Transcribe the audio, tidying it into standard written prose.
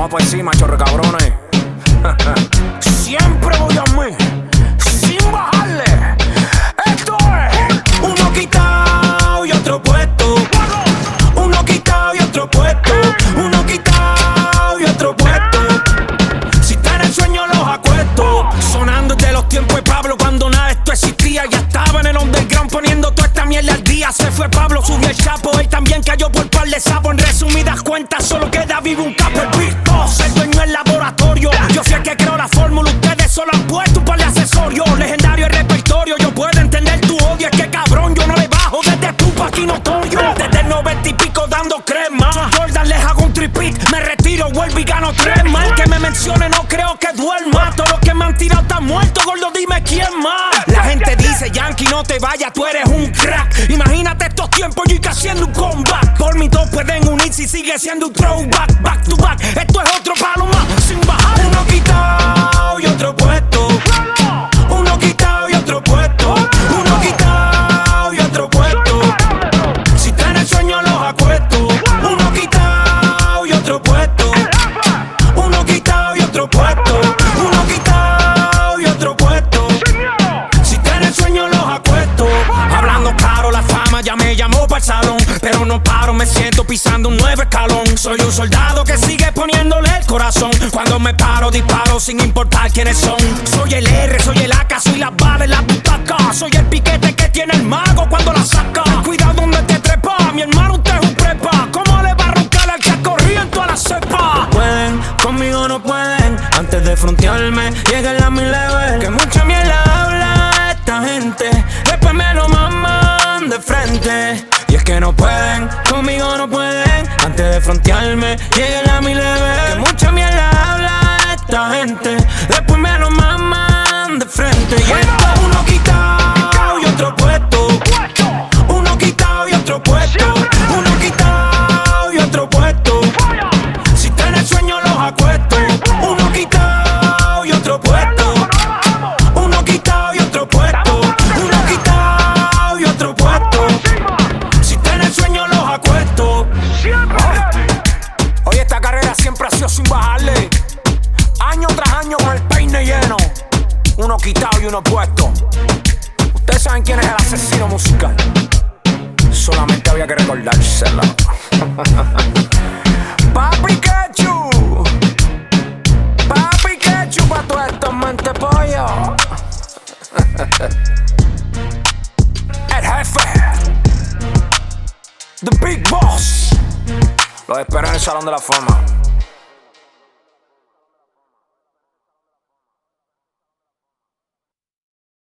Vamos por encima, chorre cabrones. Siempre voy a mí, sin bajarle. Esto es uno quitado y otro puesto. Uno quitado y otro puesto. Uno quitado y otro puesto. Si está en el sueño los acuesto. Sonando desde los tiempos de Pablo, cuando nada de esto existía. Ya estaba en el underground poniendo toda esta mierda al día. Se fue Pablo, subió el Chapo, él también cayó por par de sapos. En resumidas cuentas solo queda vivo un capo. El Big Boss, el dueño del laboratorio. Yo fui el que creó la fórmula, ustedes solo han puesto un par de accesorios. Legendario el repertorio, yo puedo entender tu odio. Es que cabrón, yo no le bajo desde tu aquí notorio. Desde el 90 y pico dando crema. Jordan les hago un tripit, me retiro, vuelvo y gano 3 más. El que me mencione no creo que duerma. Todos los que me han tirado están muertos, gordo, dime quién más. La gente dice, Yankee, no te vayas, tú eres un crack. Imagínate estos tiempos, yo y haciendo un comeback. Por mí todos pueden unirse y sigue siendo un throwback. Back to back, esto es otro palo más, sin bajar. Uno quitado y otro puesto. Uno quitado y otro puesto. Uno quitado y otro puesto. Si está en el sueño los acuesto. Uno quitado y otro puesto. Uno quitado y otro puesto. Uno quitado y otro puesto. Si está en el sueño los acuesto. Hablando claro, la fama ya me llamó para el salón. Pero no paro, me siento pisando un nuevo escalón. Soy un soldado que sigue poniéndole el corazón. Cuando me paro, disparo sin importar quiénes son. Soy el R, soy el AK, soy las balas en la butaca. Soy el piquete que tiene el mago cuando la saca. Cuidado donde te trepa, mi hermano usted es un prepa. ¿Cómo le va a roncar al que ha corrido en toda la cepa? Pueden, conmigo no pueden. Antes de frontearme, llega a mi level. Que mucha mierda habla esta gente, después me lo maman de frente. Y es que no pueden, conmigo no pueden. Antes de frontearme, lleguen a mi level. Que mucha mierda habla esta gente, después me lo maman de frente. Y esto es uno quitado y otro puesto. Uno quitado y otro puesto. Uno quitado y otro puesto. Si está en el sueño los acuesto. Uno quitado y otro puesto. Uno quitado y otro puesto. Uno quitado y otro puesto. Oye, esta carrera siempre ha sido sin bajarle. Año tras año con el peine lleno. Uno quitado y uno puesto. Ustedes saben quién es el asesino musical. Solamente había que recordársela. Papi Quechu. Papi Quechu pa' todos estos mente pollo. El jefe, The Big Boss. Los espero en el Salón de la Fama.